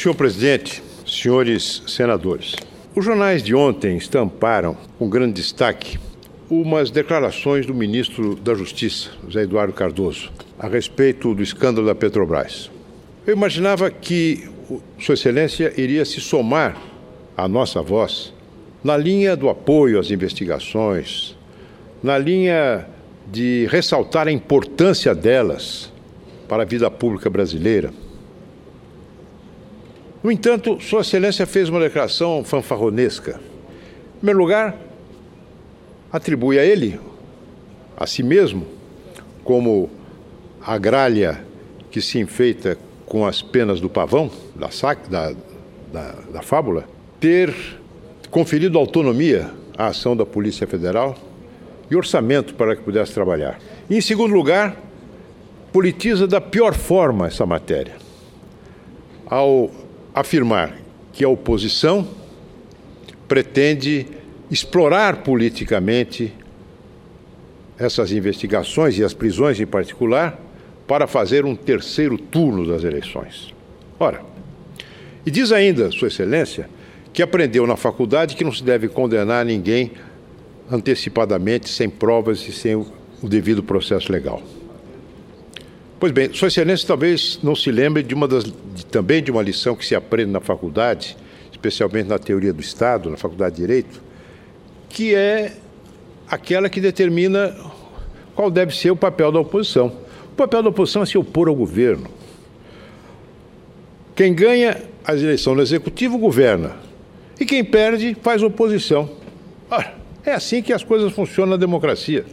Senhor presidente, senhores senadores, os jornais de ontem estamparam, com grande destaque, umas declarações do ministro da Justiça, José Eduardo Cardoso, a respeito do escândalo da Petrobras. Eu imaginava que Sua Excelência iria se somar à nossa voz na linha do apoio às investigações, na linha de ressaltar a importância delas para a vida pública brasileira. No entanto, Sua Excelência fez uma declaração fanfarronesca. Em primeiro lugar, atribui a ele, a si mesmo, como a gralha que se enfeita com as penas do pavão, da fábula, ter conferido autonomia à ação da Polícia Federal e orçamento para que pudesse trabalhar. E, em segundo lugar, politiza da pior forma essa matéria, ao afirmar que a oposição pretende explorar politicamente essas investigações e as prisões em particular para fazer um terceiro turno das eleições. Ora, e diz ainda, Sua Excelência, que aprendeu na faculdade que não se deve condenar ninguém antecipadamente, sem provas e sem o devido processo legal. Pois bem, Sua Excelência talvez não se lembre também de uma lição que se aprende na faculdade, especialmente na teoria do Estado, na Faculdade de Direito, que é aquela que determina qual deve ser o papel da oposição. O papel da oposição é se opor ao governo. Quem ganha as eleições no Executivo governa, e quem perde faz oposição. Ora, é assim que as coisas funcionam na democracia.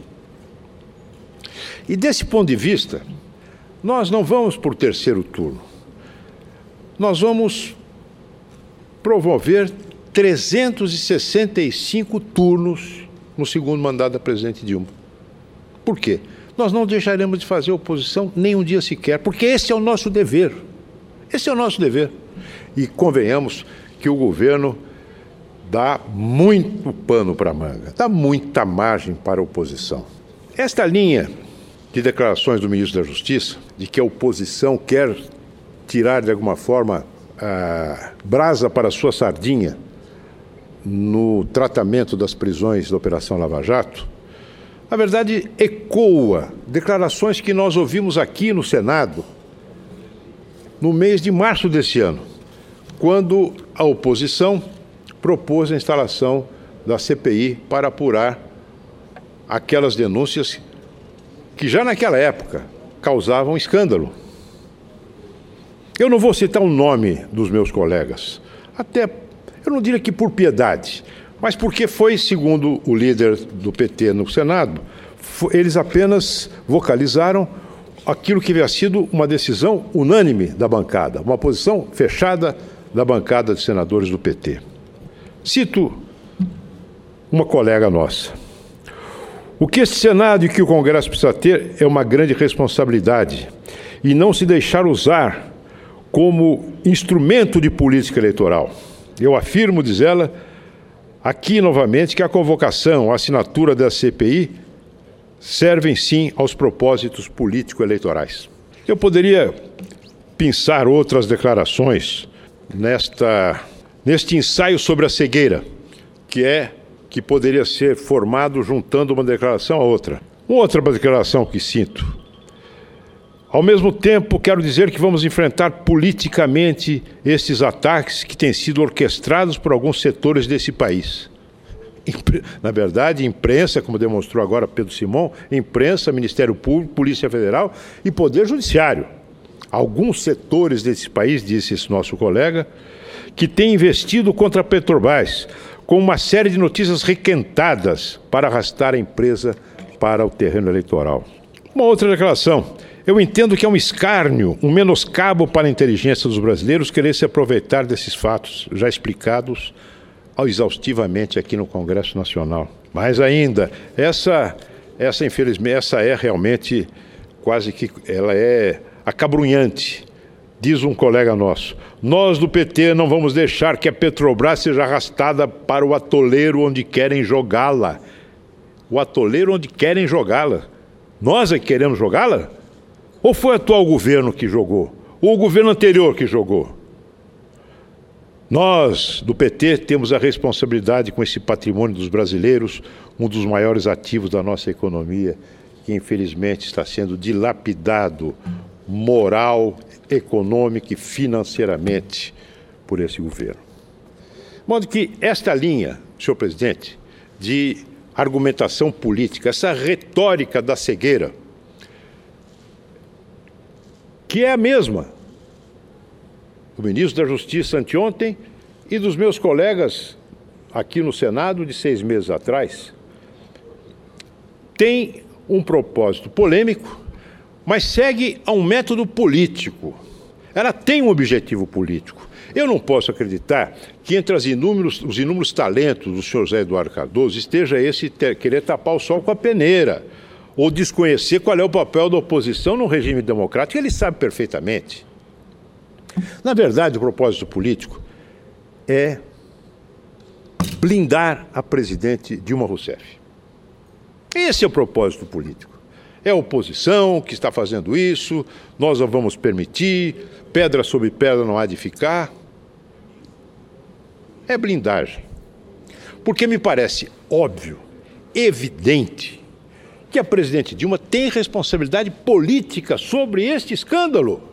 E desse ponto de vista, nós não vamos por terceiro turno. Nós vamos promover 365 turnos no segundo mandato da presidente Dilma. Por quê? Nós não deixaremos de fazer oposição nem um dia sequer, porque esse é o nosso dever. Esse é o nosso dever. E convenhamos que o governo dá muito pano para a manga, dá muita margem para a oposição. Esta linha de declarações do ministro da Justiça, de que a oposição quer tirar de alguma forma a brasa para a sua sardinha no tratamento das prisões da Operação Lava Jato, na verdade ecoa declarações que nós ouvimos aqui no Senado no mês de março desse ano, quando a oposição propôs a instalação da CPI para apurar aquelas denúncias que já naquela época causavam escândalo. Eu não vou citar o nome dos meus colegas, até, eu não diria que por piedade, mas porque foi, segundo o líder do PT no Senado, eles apenas vocalizaram aquilo que havia sido uma decisão unânime da bancada, uma posição fechada da bancada de senadores do PT. Cito uma colega nossa. O que este Senado e que o Congresso precisa ter é uma grande responsabilidade e não se deixar usar como instrumento de política eleitoral. Eu afirmo, diz ela, aqui novamente, que a convocação, a assinatura da CPI servem sim aos propósitos político-eleitorais. Eu poderia pensar outras declarações neste ensaio sobre a cegueira, que poderia ser formado juntando uma declaração a outra. Outra declaração que sinto. Ao mesmo tempo, quero dizer que vamos enfrentar politicamente estes ataques que têm sido orquestrados por alguns setores desse país. Na verdade, imprensa, como demonstrou agora Pedro Simon, imprensa, Ministério Público, Polícia Federal e Poder Judiciário. Alguns setores desse país, disse esse nosso colega, que têm investido contra a Petrobras, com uma série de notícias requentadas para arrastar a empresa para o terreno eleitoral. Uma outra declaração. Eu entendo que é um escárnio, um menoscabo para a inteligência dos brasileiros querer se aproveitar desses fatos já explicados exaustivamente aqui no Congresso Nacional. Mas ainda, infelizmente, essa é realmente quase que, ela é acabrunhante. Diz um colega nosso, nós do PT não vamos deixar que a Petrobras seja arrastada para o atoleiro onde querem jogá-la. O atoleiro onde querem jogá-la. Nós é que queremos jogá-la? Ou foi o atual governo que jogou? Ou o governo anterior que jogou? Nós, do PT, temos a responsabilidade com esse patrimônio dos brasileiros, um dos maiores ativos da nossa economia, que infelizmente está sendo dilapidado moral, econômica e financeiramente por esse governo. De modo que esta linha, senhor presidente, de argumentação política, essa retórica da cegueira, que é a mesma do ministro da Justiça anteontem e dos meus colegas aqui no Senado de 6 meses atrás, tem um propósito polêmico, mas segue a um método político. Ela tem um objetivo político. Eu não posso acreditar que entre os inúmeros talentos do senhor José Eduardo Cardoso esteja esse querer tapar o sol com a peneira, ou desconhecer qual é o papel da oposição num regime democrático. Ele sabe perfeitamente. Na verdade, o propósito político é blindar a presidente Dilma Rousseff. Esse é o propósito político. É a oposição que está fazendo isso, nós não vamos permitir, pedra sobre pedra não há de ficar. É blindagem. Porque me parece óbvio, evidente, que a presidente Dilma tem responsabilidade política sobre este escândalo.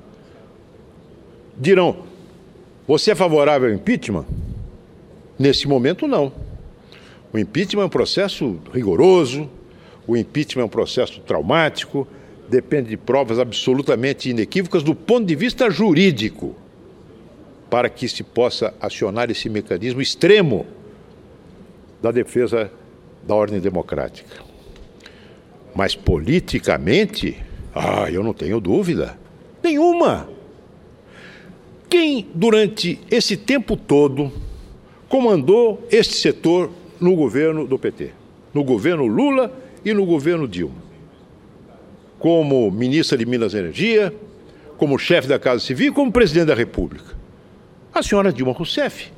Dirão, você é favorável ao impeachment? Nesse momento, não. O impeachment é um processo rigoroso, o impeachment é um processo traumático, depende de provas absolutamente inequívocas do ponto de vista jurídico, para que se possa acionar esse mecanismo extremo da defesa da ordem democrática. Mas politicamente, eu não tenho dúvida nenhuma. Quem, durante esse tempo todo, comandou este setor no governo do PT? No governo Lula e no governo Dilma? Como ministra de Minas e Energia, como chefe da Casa Civil e como presidente da República? A senhora Dilma Rousseff.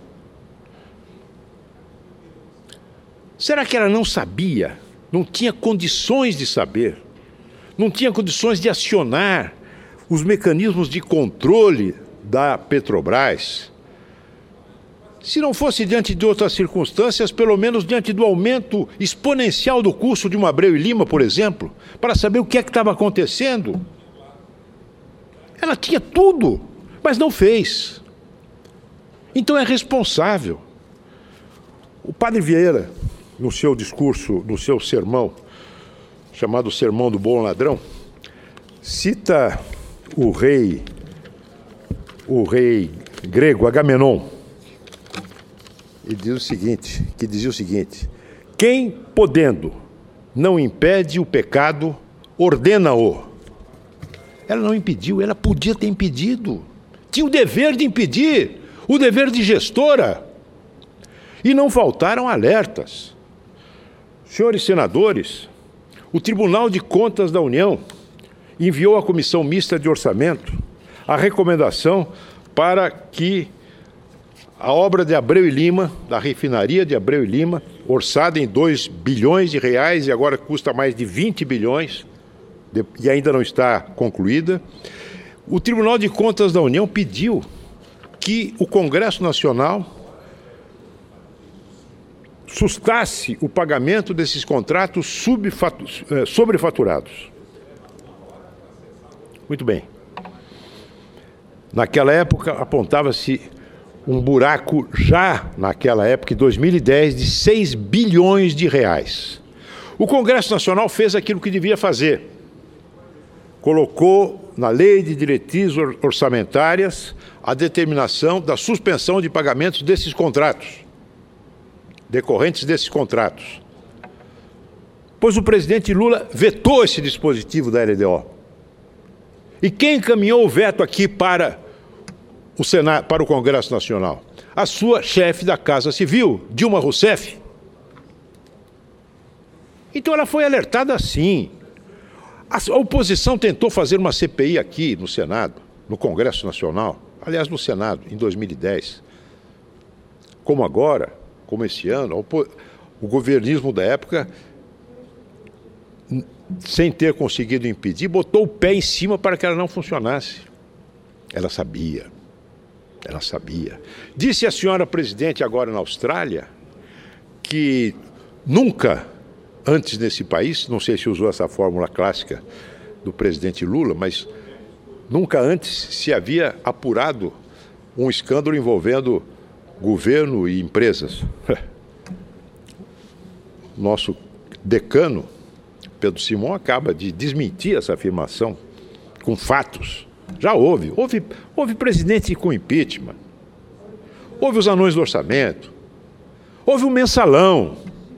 Será que ela não sabia, não tinha condições de saber, não tinha condições de acionar os mecanismos de controle da Petrobras? Se não fosse diante de outras circunstâncias, pelo menos diante do aumento exponencial do custo de uma Abreu e Lima, por exemplo, para saber o que é que estava acontecendo. Ela tinha tudo, mas não fez. Então é responsável. O padre Vieira, no seu discurso, no seu sermão, chamado Sermão do Bom Ladrão, cita o rei grego Agamenon, e dizia o seguinte: quem, podendo, não impede o pecado, ordena-o. Ela não impediu, ela podia ter impedido. Tinha o dever de impedir, o dever de gestora. E não faltaram alertas. Senhores senadores, o Tribunal de Contas da União enviou à Comissão Mista de Orçamento a recomendação para que a obra de Abreu e Lima, da refinaria de Abreu e Lima, orçada em 2 bilhões de reais e agora custa mais de 20 bilhões, e ainda não está concluída, o Tribunal de Contas da União pediu que o Congresso Nacional sustasse o pagamento desses contratos sobrefaturados. Muito bem. Naquela época, apontava-se um buraco, já naquela época, em 2010, de 6 bilhões de reais. O Congresso Nacional fez aquilo que devia fazer. Colocou na Lei de Diretrizes Orçamentárias a determinação da suspensão de pagamentos desses contratos, decorrentes desses contratos. Pois o presidente Lula vetou esse dispositivo da LDO. E quem encaminhou o veto aqui para o Senado, para o Congresso Nacional? A sua chefe da Casa Civil, Dilma Rousseff. Então ela foi alertada sim. A oposição tentou fazer uma CPI aqui no Senado, no Congresso Nacional, aliás, no Senado, em 2010. Como agora, como esse ano, o governismo da época, sem ter conseguido impedir, botou o pé em cima para que ela não funcionasse. Ela sabia. Ela sabia. Disse a senhora presidente agora na Austrália que nunca antes nesse país, não sei se usou essa fórmula clássica do presidente Lula, mas nunca antes se havia apurado um escândalo envolvendo governo e empresas. Nosso decano, Pedro Simão, acaba de desmentir essa afirmação com fatos. Já houve presidente com impeachment, houve os anões do orçamento, houve o mensalão.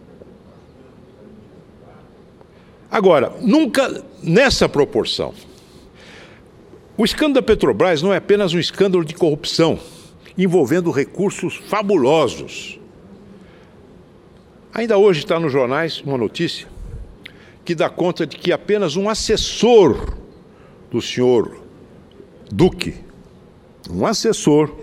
Agora, nunca nessa proporção. O escândalo da Petrobras não é apenas um escândalo de corrupção, envolvendo recursos fabulosos. Ainda hoje está nos jornais uma notícia que dá conta de que apenas um assessor do senhor Duque, um assessor,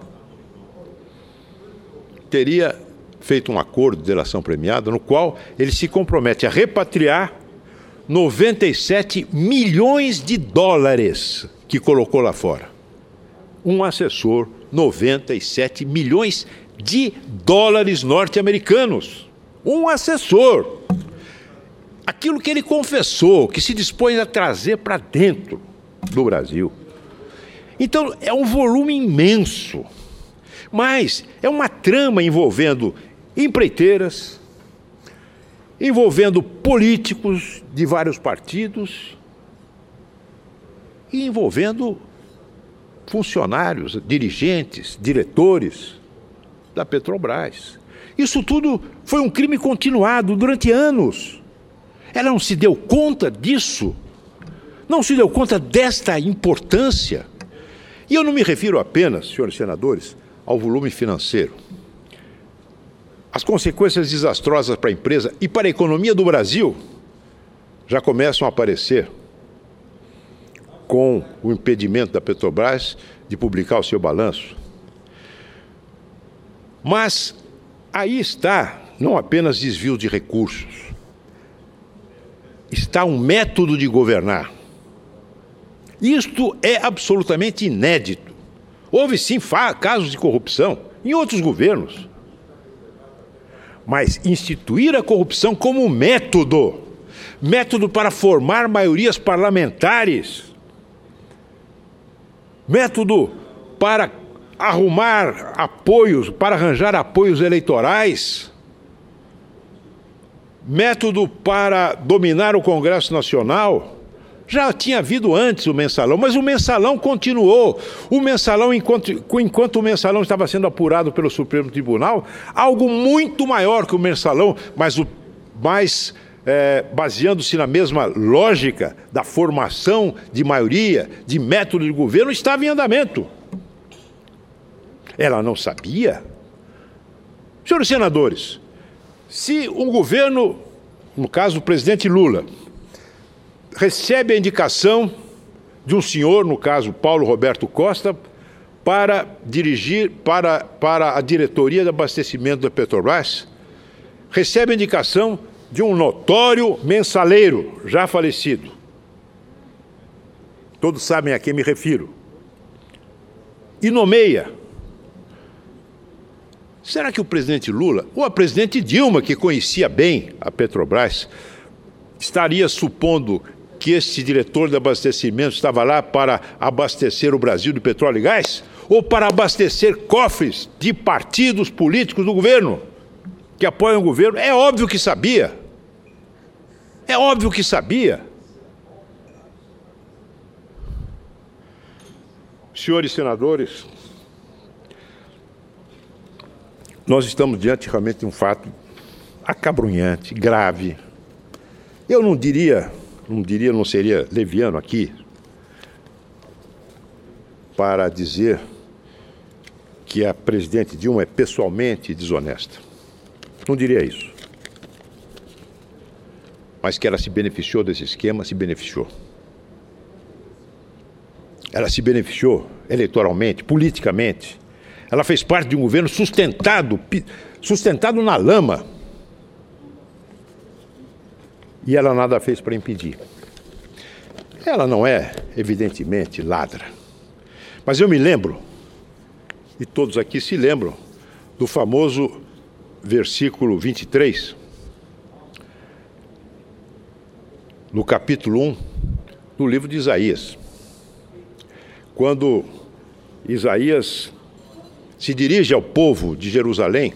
teria feito um acordo de delação premiada no qual ele se compromete a repatriar 97 milhões de dólares que colocou lá fora. Um assessor, 97 milhões de dólares norte-americanos. Um assessor. Aquilo que ele confessou, que se dispõe a trazer para dentro do Brasil. Então, é um volume imenso. Mas é uma trama envolvendo empreiteiras, envolvendo políticos de vários partidos e envolvendo funcionários, dirigentes, diretores da Petrobras. Isso tudo foi um crime continuado durante anos. Ela não se deu conta disso, não se deu conta desta importância. E eu não me refiro apenas, senhores senadores, ao volume financeiro. As consequências desastrosas para a empresa e para a economia do Brasil já começam a aparecer com o impedimento da Petrobras de publicar o seu balanço. Mas aí está não apenas desvio de recursos, está um método de governar. Isto é absolutamente inédito. Houve sim casos de corrupção em outros governos. Mas instituir a corrupção como método para formar maiorias parlamentares, método para arrumar apoios, para arranjar apoios eleitorais, método para dominar o Congresso Nacional. Já tinha havido antes o mensalão, mas o mensalão continuou. O mensalão, enquanto o mensalão estava sendo apurado pelo Supremo Tribunal, algo muito maior que o mensalão, mas baseando-se na mesma lógica da formação de maioria, de método de governo, estava em andamento. Ela não sabia? Senhores senadores, se um governo, no caso o presidente Lula, recebe a indicação de um senhor, no caso Paulo Roberto Costa, para dirigir para a diretoria de abastecimento da Petrobras, recebe a indicação de um notório mensaleiro, já falecido. Todos sabem a quem me refiro. E nomeia. Será que o presidente Lula, ou a presidente Dilma, que conhecia bem a Petrobras, estaria supondo que esse diretor de abastecimento estava lá para abastecer o Brasil de petróleo e gás? Ou para abastecer cofres de partidos políticos do governo, que apoiam o governo? É óbvio que sabia. É óbvio que sabia. Senhores senadores, nós estamos diante realmente de um fato acabrunhante, grave. Eu não seria leviano aqui para dizer que a presidente Dilma é pessoalmente desonesta. Não diria isso. Mas que ela se beneficiou desse esquema, se beneficiou. Ela se beneficiou eleitoralmente, politicamente. Ela fez parte de um governo sustentado na lama. E ela nada fez para impedir. Ela não é, evidentemente, ladra. Mas eu me lembro e todos aqui se lembram do famoso versículo 23, no capítulo 1 do livro de Isaías, quando Isaías se dirige ao povo de Jerusalém,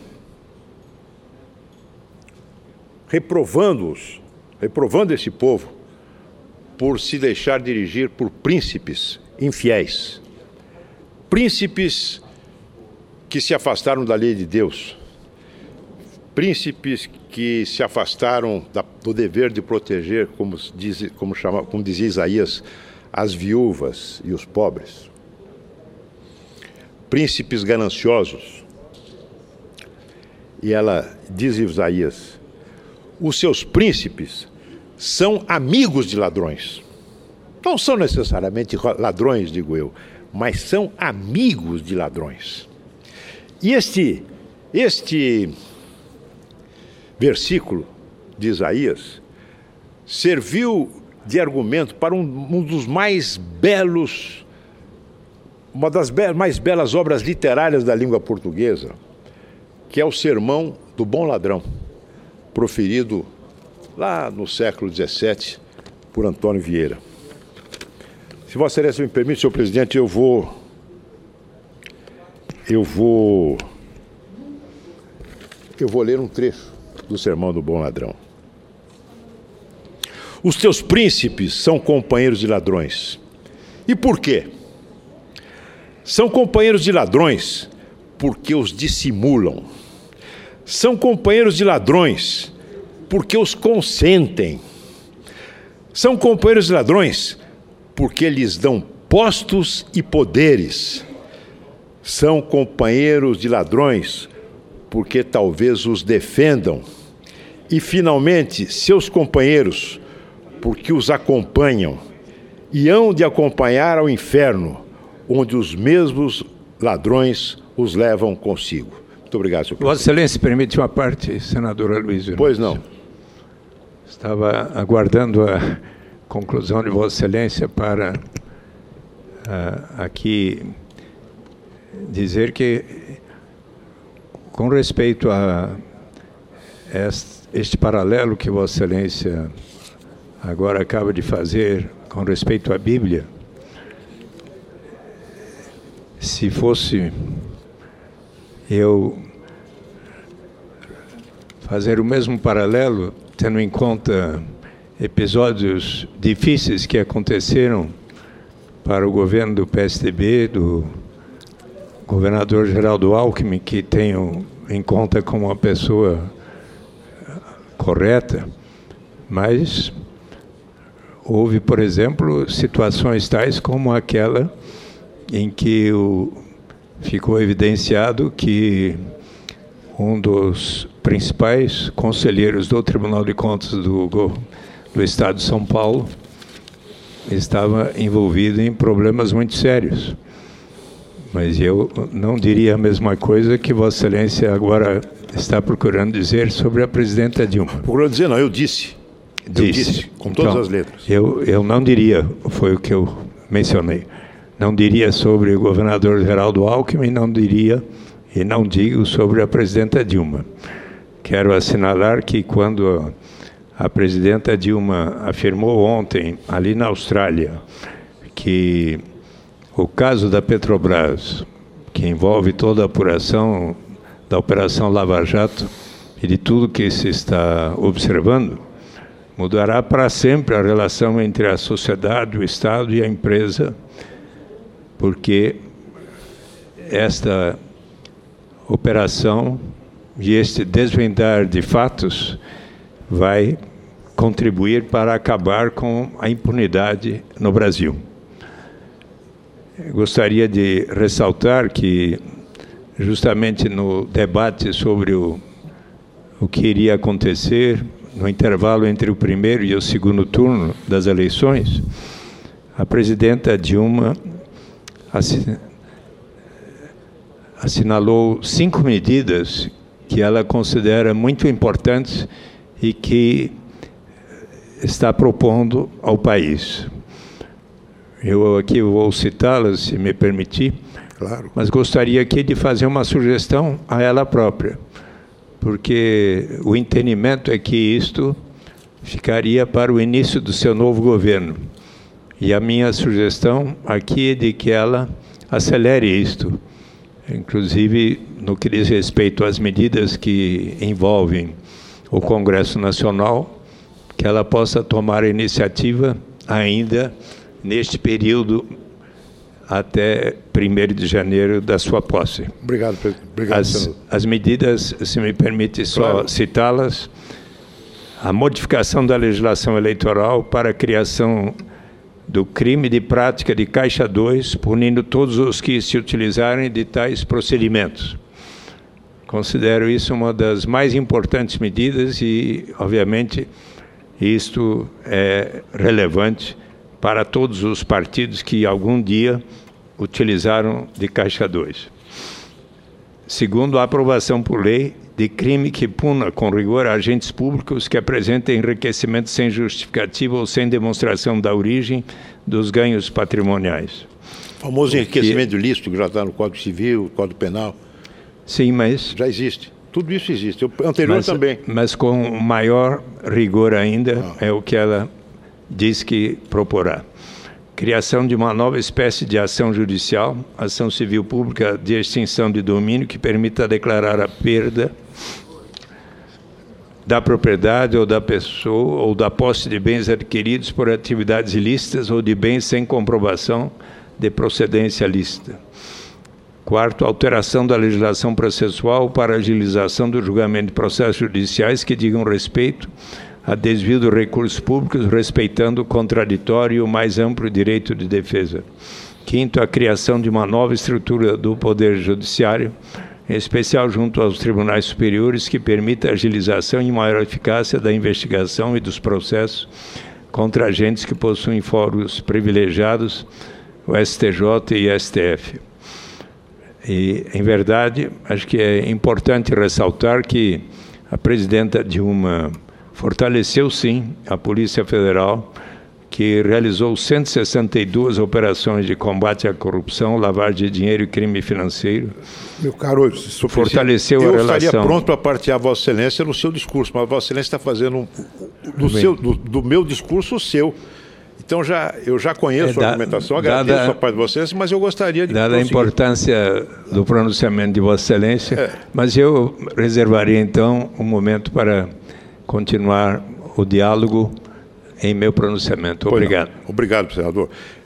reprovando esse povo por se deixar dirigir por príncipes infiéis, príncipes que se afastaram da lei de Deus, príncipes que se afastaram do dever de proteger, como dizia Isaías, as viúvas e os pobres, príncipes gananciosos. E ela diz Isaías: os seus príncipes são amigos de ladrões. Não são necessariamente ladrões, digo eu, mas são amigos de ladrões. E este versículo de Isaías serviu de argumento para uma das mais belas obras literárias da língua portuguesa, que é o Sermão do Bom Ladrão, proferido lá no século XVII por Antônio Vieira. Se Vossa Excelência me permite, senhor presidente, eu vou ler um trecho do Sermão do Bom Ladrão. Os teus príncipes são companheiros de ladrões. E por quê? São companheiros de ladrões porque os dissimulam. São companheiros de ladrões porque os consentem. São companheiros de ladrões porque lhes dão postos e poderes. São companheiros de ladrões porque talvez os defendam. E, finalmente, seus companheiros, porque os acompanham e hão de acompanhar ao inferno, onde os mesmos ladrões os levam consigo. Muito obrigado, senhor presidente. Vossa Excelência, permite uma parte, senadora Luiz. Pois não. Estava aguardando a conclusão de Vossa Excelência para aqui dizer que, com respeito a este paralelo que Vossa Excelência agora acaba de fazer com respeito à Bíblia, se fosse eu fazer o mesmo paralelo, tendo em conta episódios difíceis que aconteceram para o governo do PSDB, do governador Geraldo Alckmin, que tenho em conta como uma pessoa correta, mas houve, por exemplo, situações tais como aquela em que ficou evidenciado que um dos principais conselheiros do Tribunal de Contas do Estado de São Paulo estava envolvido em problemas muito sérios. Mas eu não diria a mesma coisa que Vossa Excelência agora está procurando dizer sobre a presidenta Dilma. Procurando dizer, não, eu disse. Disse, com todas as letras. Eu não diria, foi o que eu mencionei. Não diria sobre o governador Geraldo Alckmin, não diria e não digo sobre a presidenta Dilma. Quero assinalar que quando a presidenta Dilma afirmou ontem, ali na Austrália, que o caso da Petrobras, que envolve toda a apuração da Operação Lava Jato e de tudo que se está observando, mudará para sempre a relação entre a sociedade, o Estado e a empresa, porque esta operação e este desvendar de fatos vai contribuir para acabar com a impunidade no Brasil. Eu gostaria de ressaltar que, justamente no debate sobre o que iria acontecer no intervalo entre o primeiro e o segundo turno das eleições, a presidenta Dilma assinalou 5 medidas que ela considera muito importantes e que está propondo ao país. Eu aqui vou citá-las, se me permitir. Claro. Mas gostaria aqui de fazer uma sugestão a ela própria, porque o entendimento é que isto ficaria para o início do seu novo governo. E a minha sugestão aqui é de que ela acelere isto, inclusive no que diz respeito às medidas que envolvem o Congresso Nacional, que ela possa tomar a iniciativa ainda neste período até 1º de janeiro da sua posse. Obrigado, senador. As medidas, se me permite só Claro. citá-las, a modificação da legislação eleitoral para a criação do crime de prática de Caixa 2, punindo todos os que se utilizarem de tais procedimentos. Considero isso uma das mais importantes medidas e, obviamente, isto é relevante para todos os partidos que algum dia utilizaram de Caixa 2. Segundo, a aprovação por lei de crime que puna com rigor agentes públicos que apresentem enriquecimento sem justificativa ou sem demonstração da origem dos ganhos patrimoniais. O famoso enriquecimento ilícito que já está no Código Civil, Código Penal. Sim, mas... Já existe. Tudo isso existe. O anterior também. Mas com maior rigor ainda, é o que ela diz que proporá. Criação de uma nova espécie de ação judicial, ação civil pública de extinção de domínio, que permita declarar a perda da propriedade ou da pessoa ou da posse de bens adquiridos por atividades ilícitas ou de bens sem comprovação de procedência lícita. Quarto, alteração da legislação processual para agilização do julgamento de processos judiciais que digam respeito a desvio dos recursos públicos, respeitando o contraditório e o mais amplo direito de defesa. Quinto, a criação de uma nova estrutura do Poder Judiciário, em especial junto aos tribunais superiores, que permita a agilização e maior eficácia da investigação e dos processos contra agentes que possuem fóruns privilegiados, o STJ e o STF. E, em verdade, acho que é importante ressaltar que a presidenta Dilma fortaleceu, sim, a Polícia Federal, que realizou 162 operações de combate à corrupção, lavagem de dinheiro e crime financeiro. Meu caro, fortaleceu a relação. Eu estaria pronto para partilhar Vossa Excelência no seu discurso, mas Vossa Excelência está fazendo do meu discurso o seu. Então, eu já conheço a argumentação, agradeço a parte de vocês, mas eu gostaria de... Dada a importância do pronunciamento de Vossa Excelência, mas eu reservaria, então, um momento para continuar o diálogo em meu pronunciamento. Obrigado. Obrigado, senador.